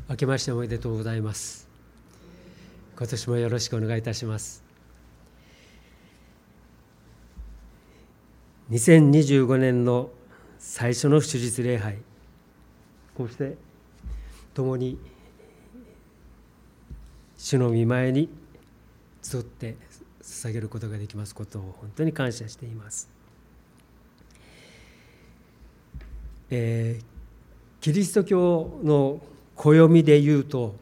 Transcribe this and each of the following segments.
明けましておめでとうございます。今年もよろしくお願いいたします。2025年の最初の主日礼拝、こうして共に主の御前に集って捧げることができますことを本当に感謝しています。キリスト教の暦でいうと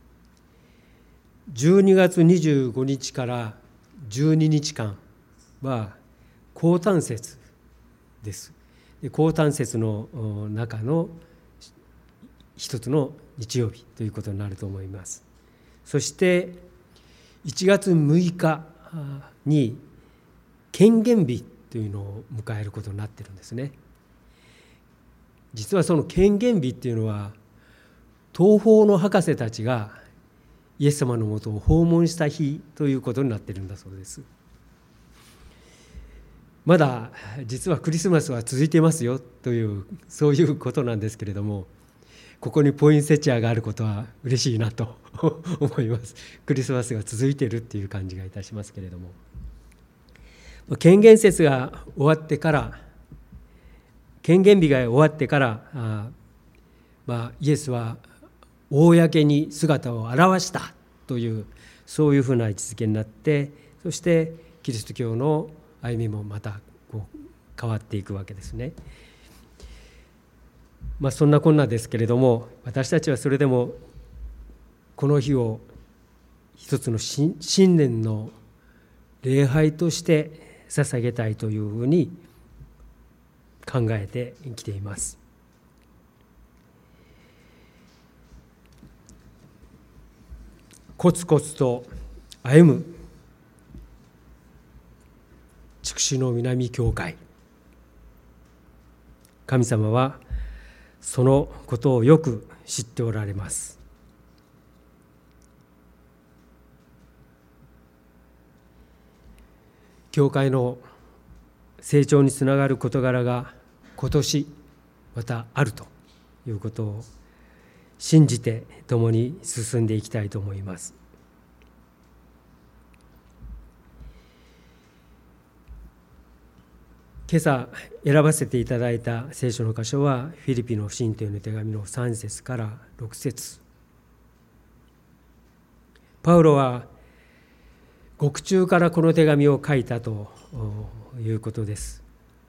12月25日から12日間は降誕節です。降誕節の中の一つの日曜日ということになると思います。そして1月6日に権限日というのを迎えることになっているんですね。実はその権限日っていうのは東方の博士たちがイエス様のもとを訪問した日ということになっているんだそうです。まだ実はクリスマスは続いていますよというそういうことなんですけれども、ここにポインセチアがあることは嬉しいなと思います。クリスマスが続いているっていう感じがいたしますけれども、権限節が終わってから権限日が終わってからイエスは公に姿を現したというそういうふうな位置づけになって、そしてキリスト教の歩みもまた変わっていくわけですね。そんなこんなですけれども、私たちはそれでもこの日を一つの新年の礼拝として捧げたいというふうに考えてきています。コツコツと歩む筑紫の南教会、神様はそのことをよく知っておられます。教会の成長につながる事柄が今年またあるということを信じて共に進んでいきたいと思います。今朝選ばせていただいた聖書の箇所はフィリピの信徒への手紙の3節から6節。パウロは獄中からこの手紙を書いたということです。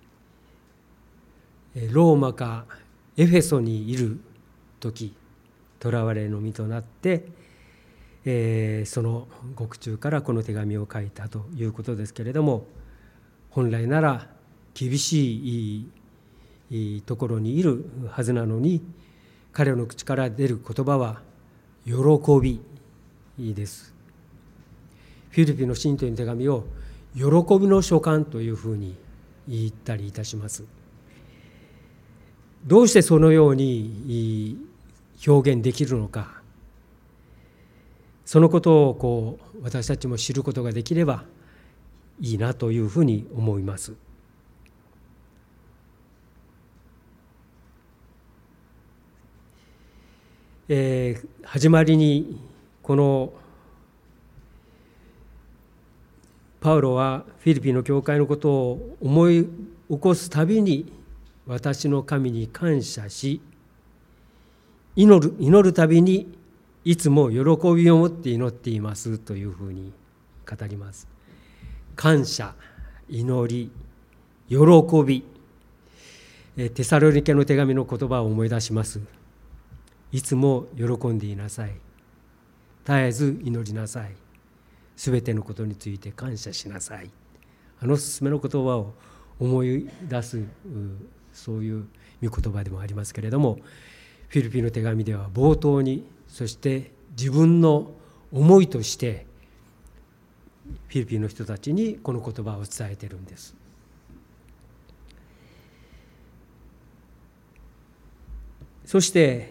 ローマかエフェソにいる時、囚われの身となって、その獄中からこの手紙を書いたということですけれども、本来なら厳しいところにいるはずなのに、彼の口から出る言葉は喜びです。フィリピの信徒への手紙を喜びの書簡というふうに言ったりいたします。どうしてそのように表現できるのか、そのことを私たちも知ることができればいいなというふうに思います。始まりにこのパウロはフィリピンの教会のことを思い起こすたびに私の神に感謝し、祈るたびにいつも喜びを持って祈っていますというふうに語ります。感謝、祈り、喜び。テサロニケの手紙の言葉を思い出します。いつも喜んでいなさい。絶えず祈りなさい。すべてのことについて感謝しなさい。あの勧めの言葉を思い出す、そういう御言葉でもありますけれども、フィリピの手紙では冒頭に、そして自分の思いとしてフィリピンの人たちにこの言葉を伝えているんです。そして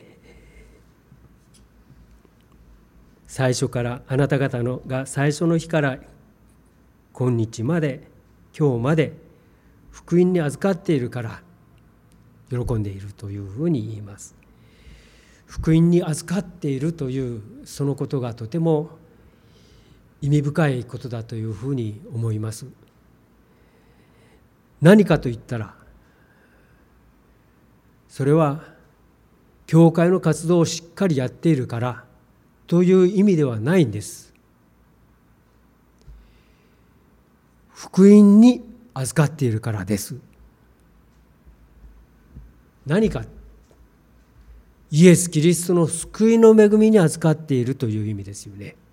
最初から、あなた方が最初の日から今日まで、今日まで福音に預かっているから喜んでいるというふうに言います。 福音に預かっているというそのことがとても意味深いことだというふうに思います。何かと言ったら、それは教会の活動をしっかりやっているからという意味ではないんです。福音に預かっているからです。何か、イエス・キリストの救いの恵みに預かっているという意味ですよね。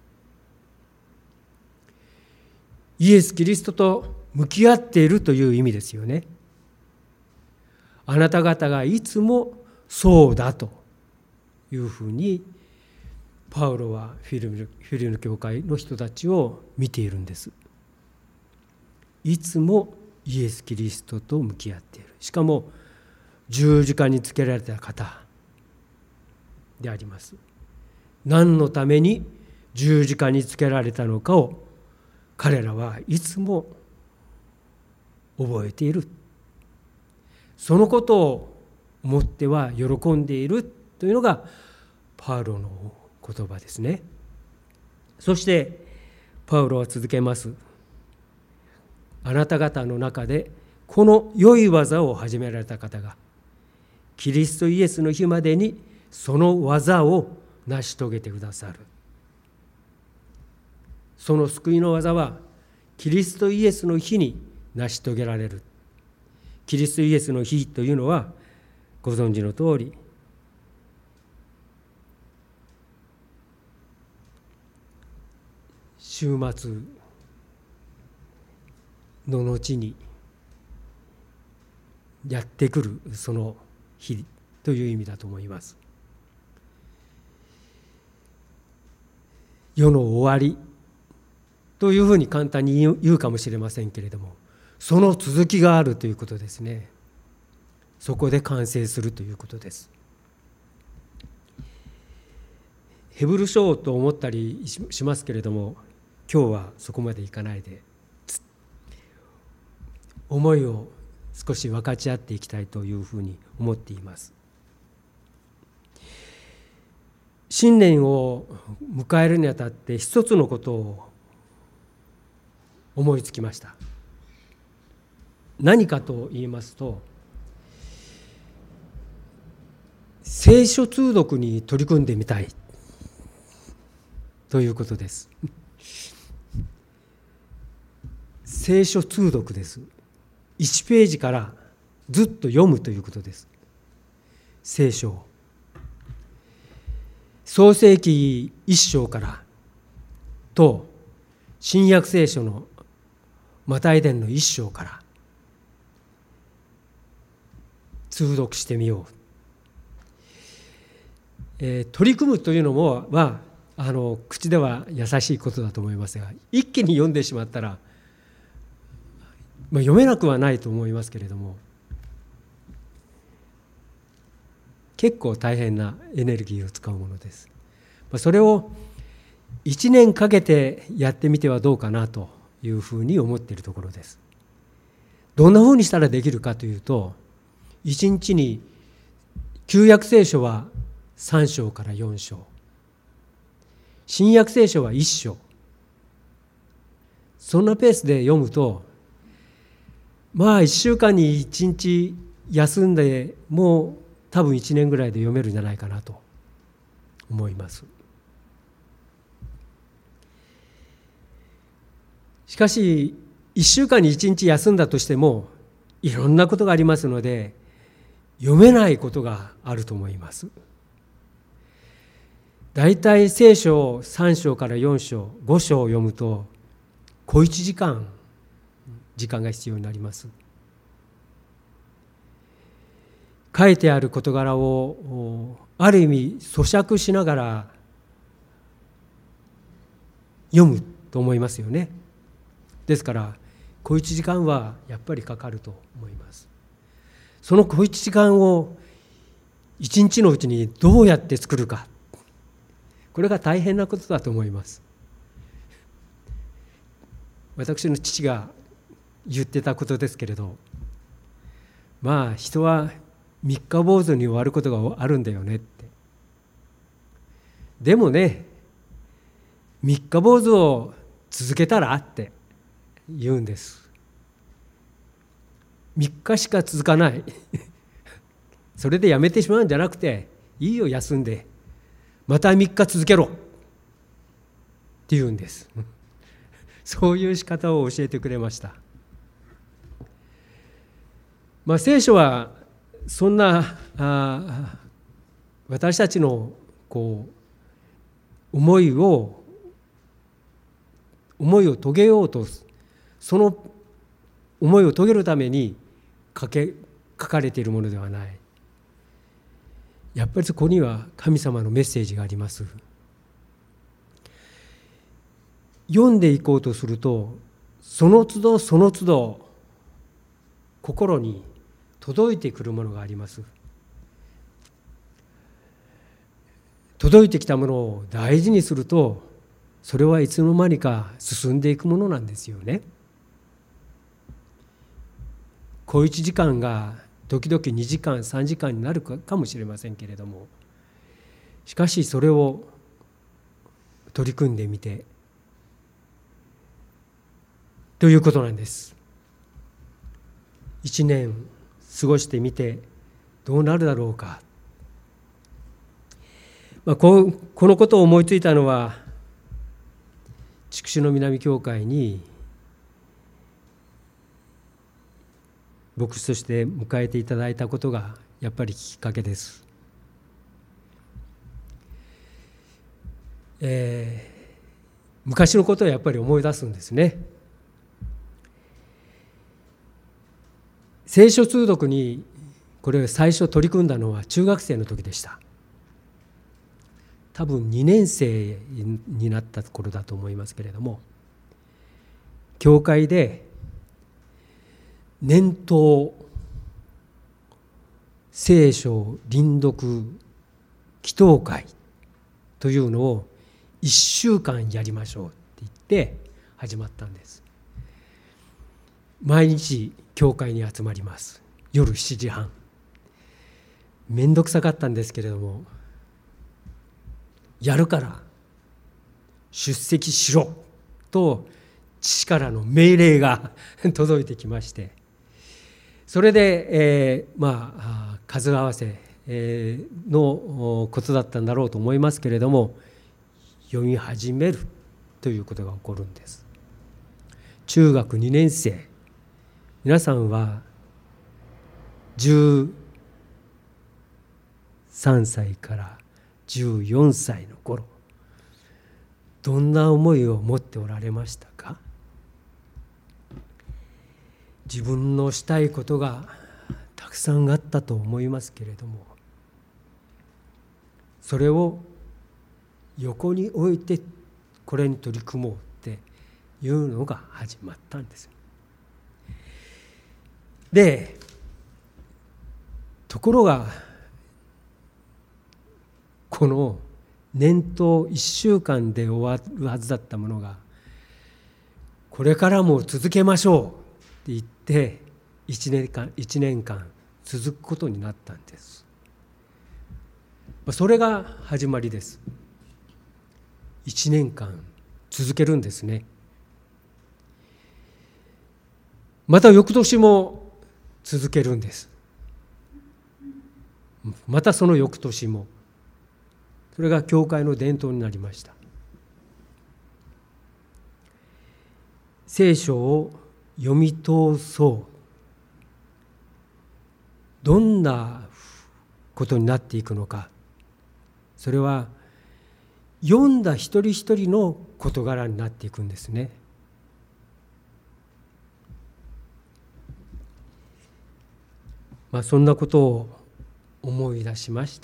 イエス・キリストと向き合っているという意味ですよね。あなた方がいつもそうだというふうにパウロはフィリピの教会の人たちを見ているんです。いつもイエス・キリストと向き合っている。しかも十字架につけられた方であります。何のために十字架につけられたのかを彼らはいつも覚えている。そのことを思っては喜んでいるというのがパウロの言葉ですね。そしてパウロは続けます。あなた方の中でこの良い技を始められた方がキリストイエスの日までにその技を成し遂げてくださる。その救いの技はキリストイエスの日に成し遂げられる。キリストイエスの日というのはご存知の通り、週末の後にやってくるその日という意味だと思います。世の終わりというふうに簡単に言うかもしれませんけれども、その続きがあるということですね。そこで完成するということです。ヘブル書と思ったりしますけれども、今日はそこまでいかないで思いを少し分かち合っていきたいというふうに思っています。新年を迎えるにあたって一つのことを思いつきました。何かと言いますと、聖書通読に取り組んでみたいということです。聖書通読です。1ページからずっと読むということです。聖書を創世記1章からと新約聖書のマタイ伝の1章から通読してみよう。取り組むというのも口では優しいことだと思いますが、一気に読んでしまったら、読めなくはないと思いますけれども、結構大変なエネルギーを使うものです。それを1年かけてやってみてはどうかなというふうに思っているところです。どんなふうにしたらできるかというと、1日に旧約聖書は3章から4章、新約聖書は1章、そんなペースで読むと、1週間に1日休んでも多分1年ぐらいで読めるんじゃないかなと思います。しかし1週間に1日休んだとしてもいろんなことがありますので、読めないことがあると思います。だいたい聖書を3章から4章5章を読むと小1時間が必要になります。書いてある事柄をある意味咀嚼しながら読むと思いますよね。ですから小1時間はやっぱりかかると思います。その小1時間を1日のうちにどうやって作るか、これが大変なことだと思います。私の父が言ってたことですけれど、人は三日坊主に終わることがあるんだよねって。 でもね、三日坊主を続けたらって言うんです。3日しか続かないそれでやめてしまうんじゃなくて、いいよ休んでまた3日続けろって言うんですそういう仕方を教えてくれました。聖書はそんな私たちの思いを遂げようと、その思いを遂げるために書かれているものではない。やっぱりそこには神様のメッセージがあります。読んでいこうとすると、その都度その都度心に届いてくるものがあります。届いてきたものを大事にすると、それはいつの間にか進んでいくものなんですよね。小1時間が時々2時間3時間になるかもしれませんけれども、しかしそれを取り組んでみてということなんです。1年過ごしてみてどうなるだろうか。このことを思いついたのは、筑紫の南教会に牧師として迎えていただいたことがやっぱりきっかけです。昔のことをやっぱり思い出すんですね。聖書通読にこれを最初取り組んだのは中学生の時でした。多分2年生になった頃だと思いますけれども、教会で年頭聖書臨読祈祷会というのを1週間やりましょうって言って始まったんです。毎日教会に集まります。夜7時半。めんどくさかったんですけれども、やるから出席しろと父からの命令が届いてきまして、それで、数合わせのことだったんだろうと思いますけれども、読み始めるということが起こるんです。中学2年生、皆さんは13歳から14歳の頃、どんな思いを持っておられましたか？自分のしたいことがたくさんあったと思いますけれども、それを横に置いてこれに取り組もうっていうのが始まったんです。で、ところがこの年頭1週間で終わるはずだったものが、これからも続けましょうって言って1年間続くことになったんです。それが始まりです。1年間続けるんですね。また翌年も続けるんです。またその翌年も。それが教会の伝統になりました。聖書を読み通そう。どんなことになっていくのか。それは読んだ一人一人の事柄になっていくんですね。そんなことを思い出しまして、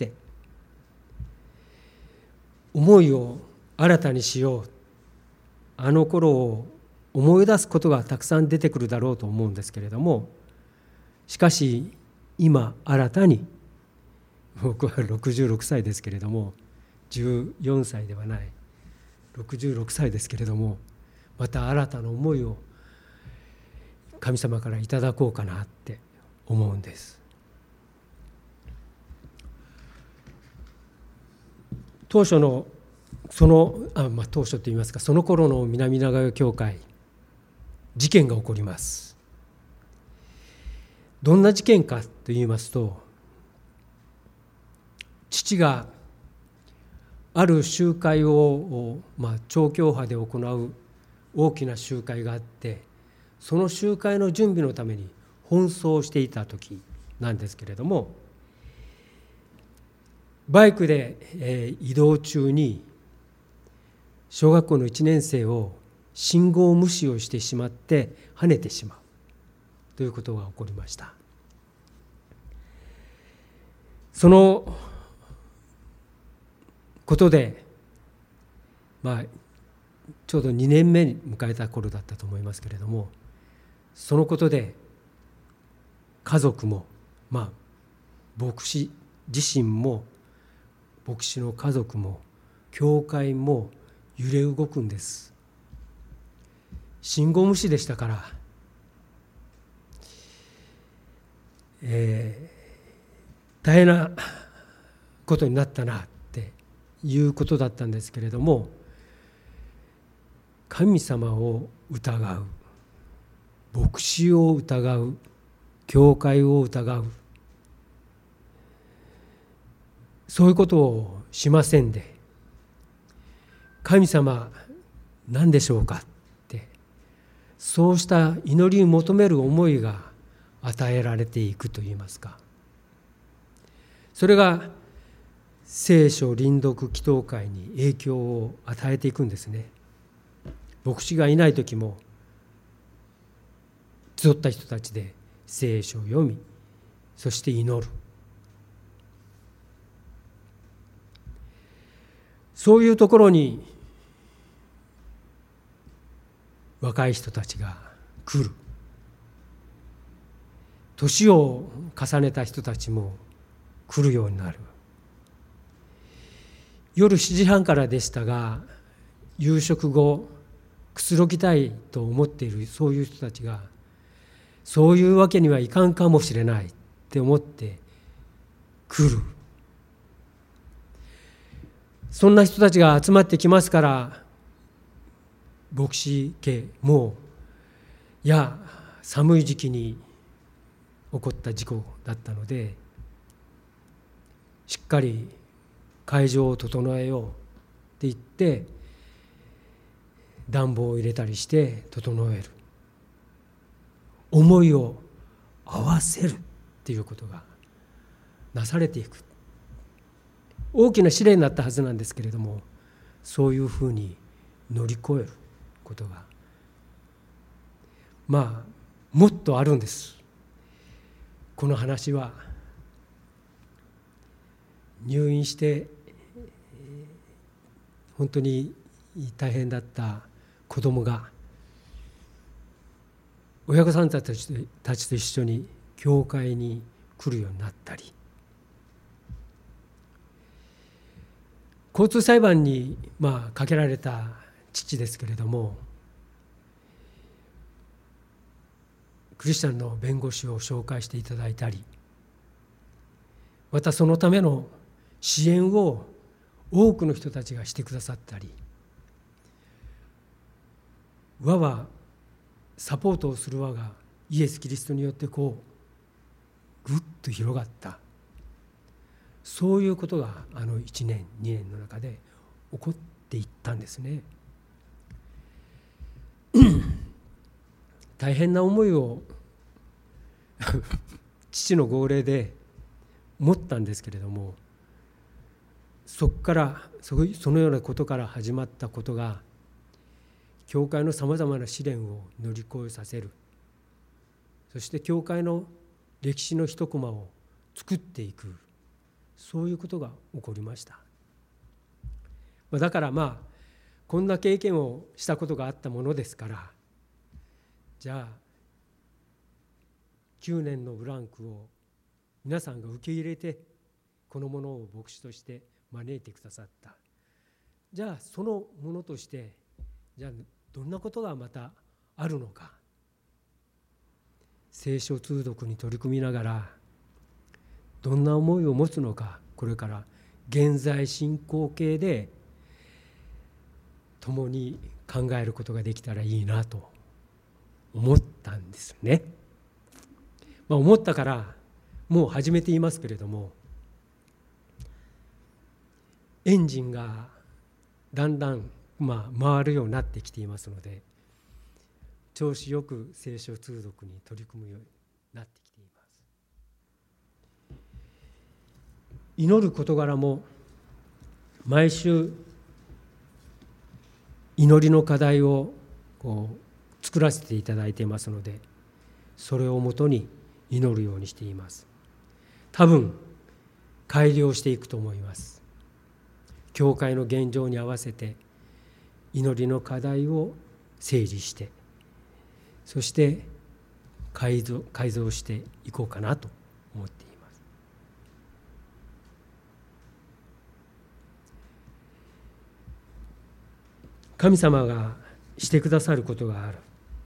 思いを新たにしよう。あの頃を思い出すことがたくさん出てくるだろうと思うんですけれども、しかし今新たに、僕は66歳ですけれども、14歳ではない66歳ですけれども、また新たな思いを神様からいただこうかなって思うんです。当初の当初といいますか、その頃の南長与教会、事件が起こります。どんな事件かといいますと、父がある集会を、超教派で行う大きな集会があって、その集会の準備のために奔走していた時なんですけれども、バイクで移動中に小学校の1年生を信号無視をしてしまって跳ねてしまうということが起こりました。そのことで、ちょうど2年目に迎えた頃だったと思いますけれども、そのことで家族も、牧師自身も、牧師の家族も教会も揺れ動くんです。信号無視でしたから、大変なことになったなっていうことだったんですけれども、神様を疑う、牧師を疑う、教会を疑う、そういうことをしませんで、神様何でしょうかって、そうした祈りを求める思いが与えられていくといいますか、それが聖書臨読祈祷会に影響を与えていくんですね。牧師がいない時も集った人たちで聖書を読み、そして祈る、そういうところに若い人たちが来る。年を重ねた人たちも来るようになる。夜7時半からでしたが、夕食後くつろぎたいと思っているそういう人たちが、そういうわけにはいかんかもしれないって思って来る。そんな人たちが集まってきますから、牧師家も寒い時期に起こった事故だったので、しっかり会場を整えようって言って暖房を入れたりして整える、思いを合わせるっていうことがなされていく。大きな試練になったはずなんですけれども、そういうふうに乗り越えることがもっとあるんです。この話は入院して本当に大変だった子供が親御さんたちと一緒に教会に来るようになったり、交通裁判にかけられた父ですけれども、クリスチャンの弁護士を紹介していただいたり、またそのための支援を多くの人たちがしてくださったり、輪はサポートをする輪がイエス・キリストによってぐっと広がった、そういうことが1年2年の中で起こっていったんですね。大変な思いを父の号令で持ったんですけれども、そこからそのようなことから始まったことが教会のさまざまな試練を乗り越えさせる、そして教会の歴史の一コマを作っていく、そういうことが起こりました。だからこんな経験をしたことがあったものですから、じゃあ9年のブランクを皆さんが受け入れてこのものを牧師として招いてくださった。じゃあそのものとしてどんなことがまたあるのか、聖書通読に取り組みながらどんな思いを持つのか、これから現在進行形で共に考えることができたらいいなと思ったんですね。思ったからもう始めて言いますけれども、エンジンがだんだん回るようになってきていますので、調子よく聖書通読に取り組むようになってきています。祈る事柄も毎週祈りの課題を作らせていただいていますので、それをもとに祈るようにしています。多分改良していくと思います。教会の現状に合わせて祈りの課題を整理して、そして改造していこうかなと思っています。神様がしてくださることがある。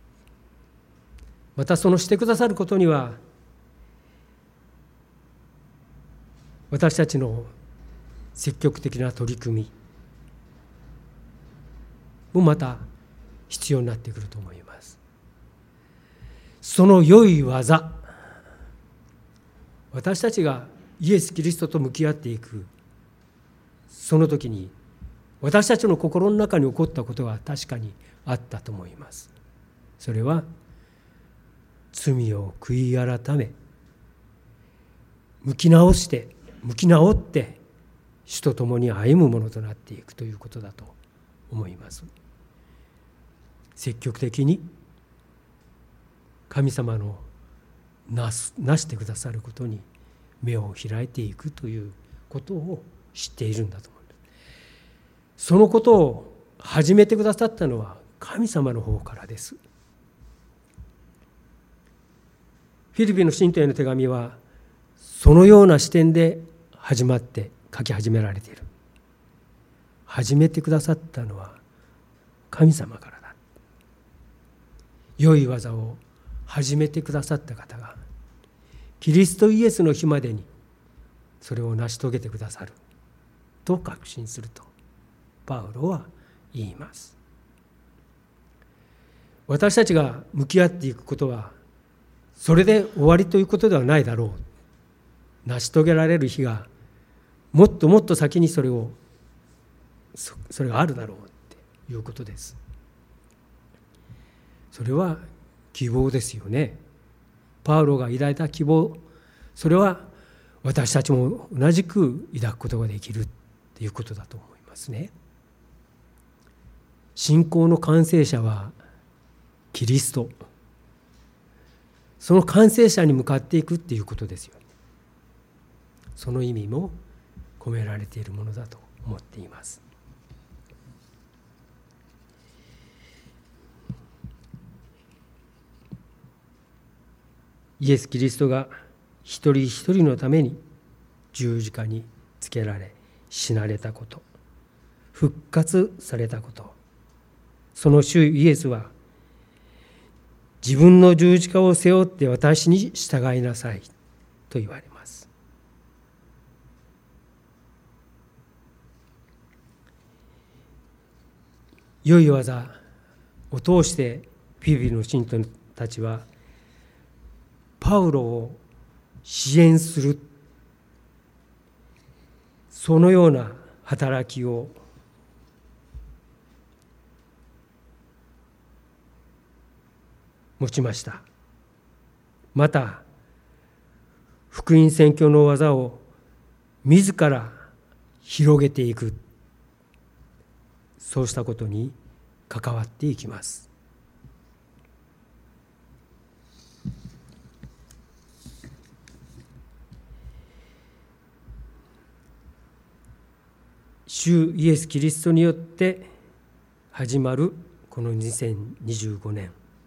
またそのしてくださることには、私たちの積極的な取り組みもまた必要になってくると思います。その良い技、私たちがイエス・キリストと向き合っていくその時に、私たちの心の中に起こったことは確かにあったと思います。それは罪を悔い改め、向き直って主と共に歩むものとなっていくということだと思います。積極的に神様のなしてくださることに目を開いていくということを知っているんだと思います。そのことを始めてくださったのは神様の方からです。フィリピンの信徒への手紙はそのような視点で始まって書き始められている。始めてくださったのは神様からだ。良い技を始めてくださった方がキリストイエスの日までにそれを成し遂げてくださると確信するとパウロは言います。私たちが向き合っていくことはそれで終わりということではないだろう。成し遂げられる日がもっともっと先にそれがあるだろうっていうことです。それは希望ですよね。パウロが抱いた希望、それは私たちも同じく抱くことができるということだと思いますね。信仰の完成者はキリスト。その完成者に向かっていくっていうことですよね。その意味も込められているものだと思っています。イエス・キリストが一人一人のために十字架につけられ死なれたこと、復活されたこと、その主イエスは自分の十字架を背負って私に従いなさいと言われます。良い技を通してフィリピンの信徒たちはパウロを支援する、そのような働きを持ちました。また福音宣教の技を自ら広げていく、そうしたことに関わっていきます。主イエス・キリストによって始まるこの2025年、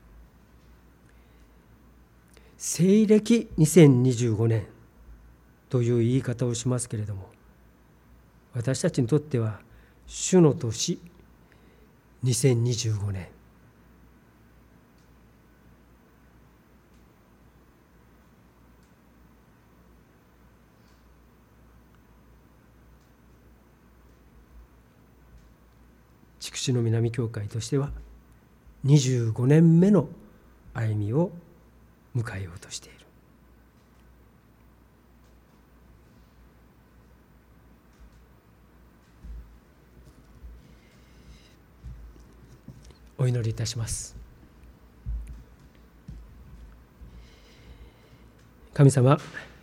西暦2025年という言い方をしますけれども、私たちにとっては主の年2025年、 筑紫の南教会としては25年目の歩みを迎えようとしている。お祈りいたします。神様、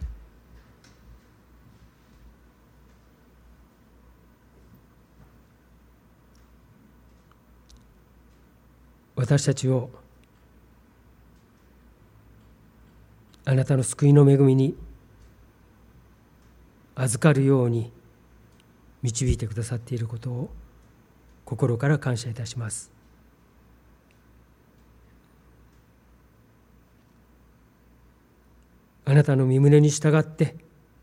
私たちをあなたの救いの恵みに預かるように導いてくださっていることを心から感謝いたします。あなたの御胸に従って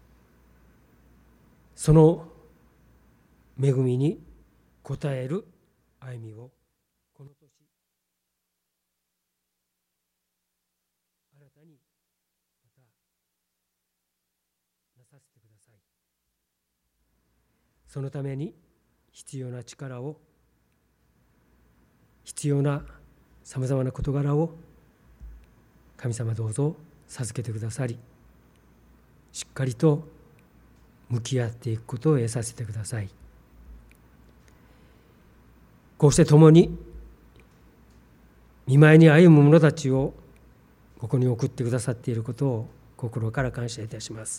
その恵みに応える歩みをこの年新たにまたなさせてください。そのために必要な力を、必要なさまざまな事柄を神様どうぞ授けてくださり、しっかりと向き合っていくことを得させてください。こうして共に御前に歩む者たちをここに送ってくださっていることを心から感謝いたします。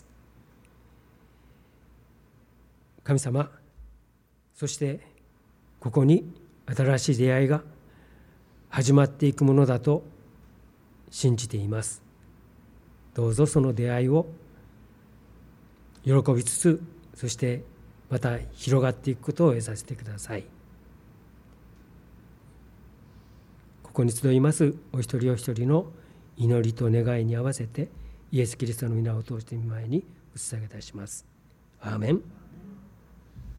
神様、そしてここに新しい出会いが始まっていくものだと信じています。どうぞその出会いを喜びつつ、そしてまた広がっていくことを得させてください。ここに集いますお一人お一人の祈りと願いに合わせてイエス・キリストの皆を通して御前にお捧げいたします。アーメン。